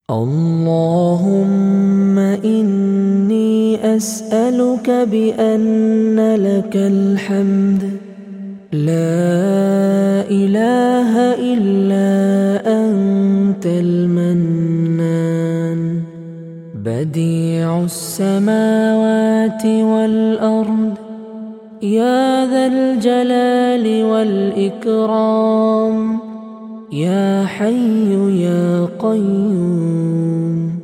اللهم إني أسألك بأن لك الحمد لا إله إلا أنت المنان بديع السماوات والأرض يا ذا الجلال والإكرام يا حي يا قيوم.